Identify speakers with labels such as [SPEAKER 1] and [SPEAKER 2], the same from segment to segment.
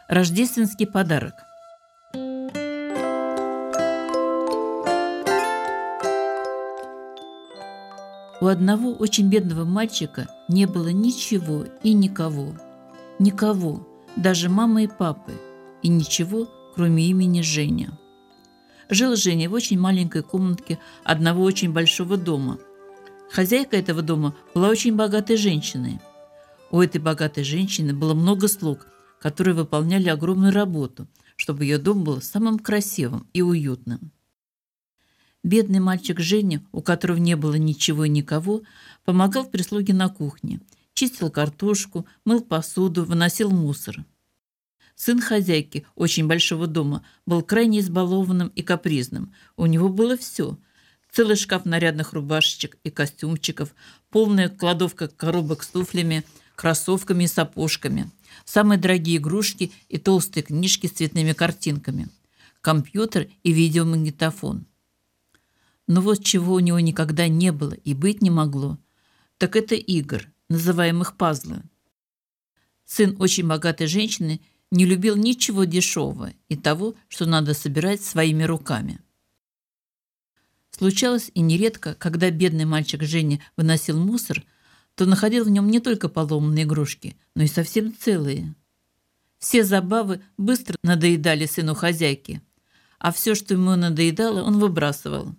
[SPEAKER 1] Рождественский подарок. У одного очень бедного мальчика не было ничего и никого. Никого, даже мамы и папы. И ничего, кроме имени Женя. Жил Женя в очень маленькой комнатке одного очень большого дома. Хозяйка этого дома была очень богатой женщиной. У этой богатой женщины было много слуг, которые выполняли огромную работу, чтобы ее дом был самым красивым и уютным. Бедный мальчик Женя, у которого не было ничего и никого, помогал прислуге на кухне, чистил картошку, мыл посуду, выносил мусор. Сын хозяйки очень большого дома был крайне избалованным и капризным. У него было все: целый шкаф нарядных рубашечек и костюмчиков, полная кладовка коробок с туфлями, кроссовками и сапожками, самые дорогие игрушки и толстые книжки с цветными картинками, компьютер и видеомагнитофон. Но вот чего у него никогда не было и быть не могло, так это игр, называемых пазлы. Сын очень богатой женщины не любил ничего дешевого и того, что надо собирать своими руками. Случалось и нередко, когда бедный мальчик Женя выносил мусор, то находил в нем не только поломанные игрушки, но и совсем целые. Все забавы быстро надоедали сыну хозяйки, а все, что ему надоедало, он выбрасывал.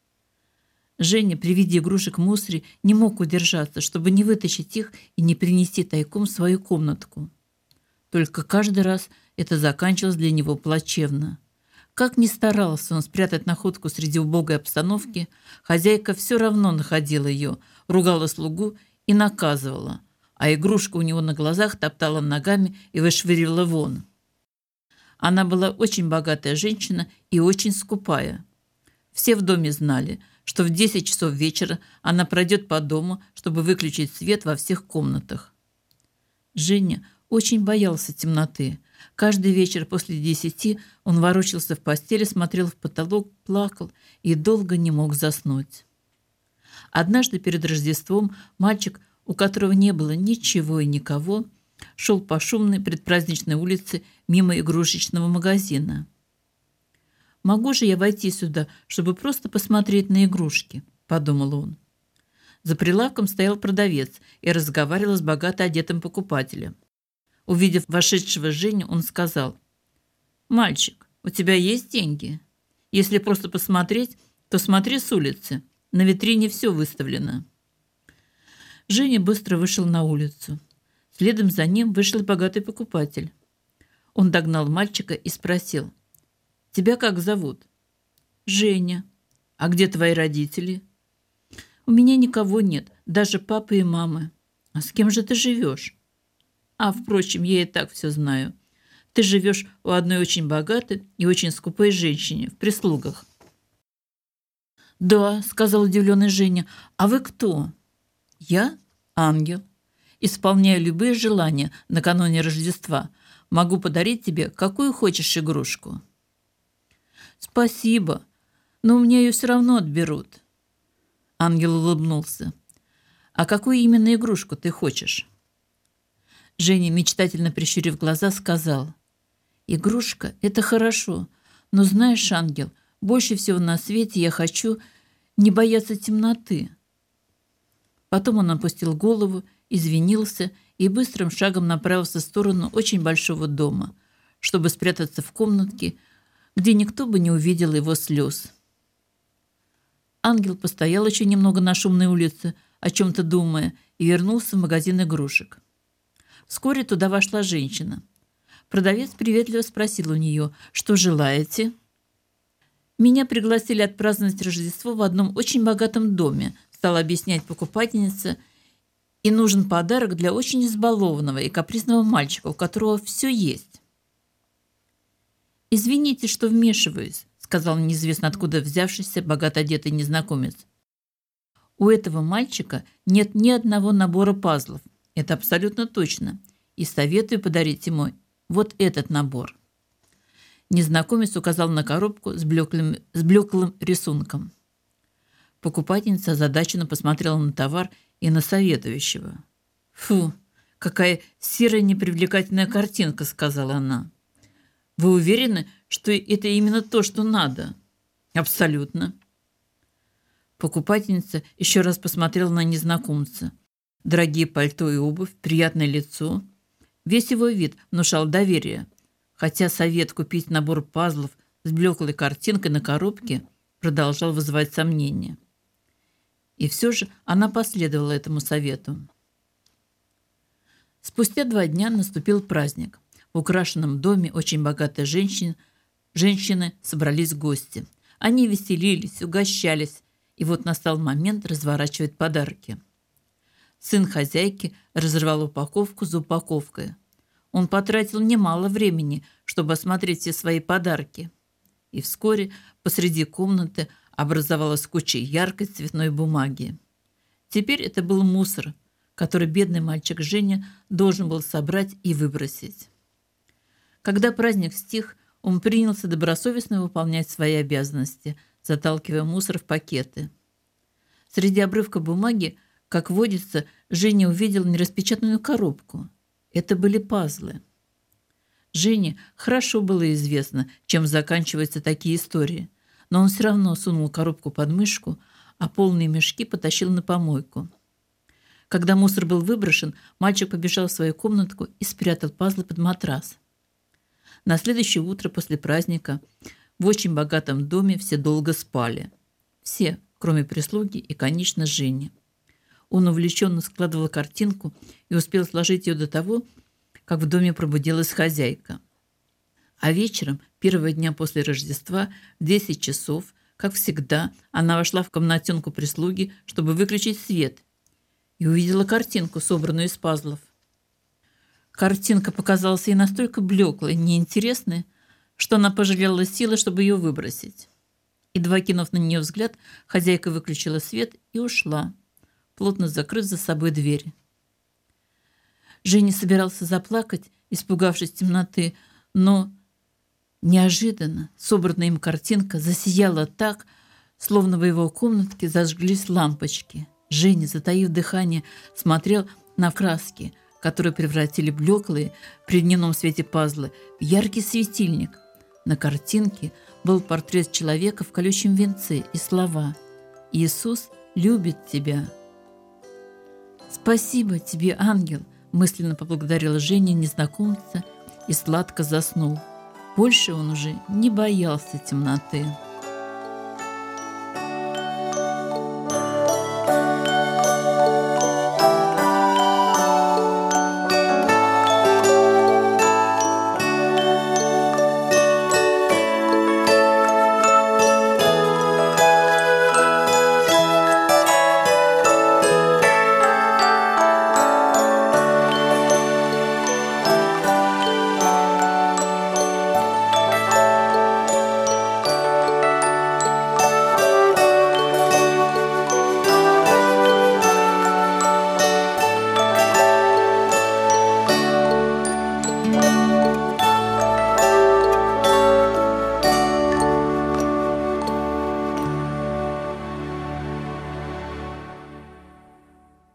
[SPEAKER 1] Женя при виде игрушек в мусоре не мог удержаться, чтобы не вытащить их и не принести тайком в свою комнатку. Только каждый раз это заканчивалось для него плачевно. Как ни старался он спрятать находку среди убогой обстановки, хозяйка все равно находила ее, ругала слугу и наказывала, а игрушка у него на глазах топтала ногами и вышвыривала вон. Она была очень богатая женщина и очень скупая. Все в доме знали, что в 10 часов вечера она пройдет по дому, чтобы выключить свет во всех комнатах. Женя очень боялся темноты. Каждый вечер после 10 он ворочался в постели, смотрел в потолок, плакал и долго не мог заснуть. Однажды перед Рождеством мальчик, у которого не было ничего и никого, шел по шумной предпраздничной улице мимо игрушечного магазина. «Могу же я войти сюда, чтобы просто посмотреть на игрушки?» – подумал он. За прилавком стоял продавец и разговаривал с богато одетым покупателем. Увидев вошедшего Женю, он сказал: «Мальчик, у тебя есть деньги? Если просто посмотреть, то смотри с улицы. На витрине все выставлено». Женя быстро вышел на улицу. Следом за ним вышел богатый покупатель. Он догнал мальчика и спросил: «Тебя как зовут?» «Женя». «А где твои родители?» «У меня никого нет, даже папы и мамы». «А с кем же ты живешь?» «А, впрочем, я и так все знаю. Ты живешь у одной очень богатой и очень скупой женщины в прислугах». «Да», — сказал удивленный Женя. «А вы кто?» «Я ангел. Исполняю любые желания накануне Рождества. Могу подарить тебе какую хочешь игрушку». «Спасибо, но у меня ее все равно отберут». Ангел улыбнулся. «А какую именно игрушку ты хочешь?» Женя, мечтательно прищурив глаза, сказал: «Игрушка – это хорошо, но знаешь, ангел, больше всего на свете я хочу не бояться темноты». Потом он опустил голову, извинился и быстрым шагом направился в сторону очень большого дома, чтобы спрятаться в комнатке, где никто бы не увидел его слез. Ангел постоял еще немного на шумной улице, о чем-то думая, и вернулся в магазин игрушек. Вскоре туда вошла женщина. Продавец приветливо спросил у нее: «Что желаете?» «Меня пригласили отпраздновать Рождество в одном очень богатом доме», стала объяснять покупательница, «и нужен подарок для очень избалованного и капризного мальчика, у которого все есть». «Извините, что вмешиваюсь», сказал неизвестно откуда взявшийся богато одетый незнакомец. «У этого мальчика нет ни одного набора пазлов. Это абсолютно точно. И советую подарить ему вот этот набор». Незнакомец указал на коробку с блеклым рисунком. Покупательница озадаченно посмотрела на товар и на советующего. «Фу, какая серая непривлекательная картинка», — сказала она. Вы уверены, что это именно то, что надо? Абсолютно. Покупательница еще раз посмотрела на незнакомца. Дорогие пальто и обувь, приятное лицо. Весь его вид внушал доверие, хотя совет купить набор пазлов с блеклой картинкой на коробке продолжал вызывать сомнения. И все же она последовала этому совету. Спустя 2 дня наступил праздник. В украшенном доме очень богатой женщины собрались гости. Они веселились, угощались, и вот настал момент разворачивать подарки. Сын хозяйки разрывал упаковку за упаковкой. Он потратил немало времени, чтобы осмотреть все свои подарки. И вскоре посреди комнаты образовалась куча яркой цветной бумаги. Теперь это был мусор, который бедный мальчик Женя должен был собрать и выбросить. Когда праздник стих, он принялся добросовестно выполнять свои обязанности, заталкивая мусор в пакеты. Среди обрывка бумаги, как водится, Женя увидел нераспечатанную коробку. Это были пазлы. Жене хорошо было известно, чем заканчиваются такие истории, но он все равно сунул коробку под мышку, а полные мешки потащил на помойку. Когда мусор был выброшен, мальчик побежал в свою комнатку и спрятал пазлы под матрас. На следующее утро после праздника в очень богатом доме все долго спали. Все, кроме прислуги и, конечно, Жени. Он увлеченно складывал картинку и успел сложить ее до того, как в доме пробудилась хозяйка. А вечером, первого дня после Рождества, в 10 часов, как всегда, она вошла в комнатенку прислуги, чтобы выключить свет, и увидела картинку, собранную из пазлов. Картинка показалась ей настолько блеклой и неинтересной, что она пожалела силы, чтобы ее выбросить. Едва кинув на нее взгляд, хозяйка выключила свет и ушла, плотно закрыв за собой дверь. Женя собирался заплакать, испугавшись темноты, но неожиданно собранная им картинка засияла так, словно в его комнатке зажглись лампочки. Женя, затаив дыхание, смотрел на краски, которые превратили блеклые при дневном свете пазлы в яркий светильник. На картинке был портрет человека в колючем венце и слова: «Иисус любит тебя». «Спасибо тебе, ангел», – мысленно поблагодарила Женя незнакомца и сладко заснул. Больше он уже не боялся темноты.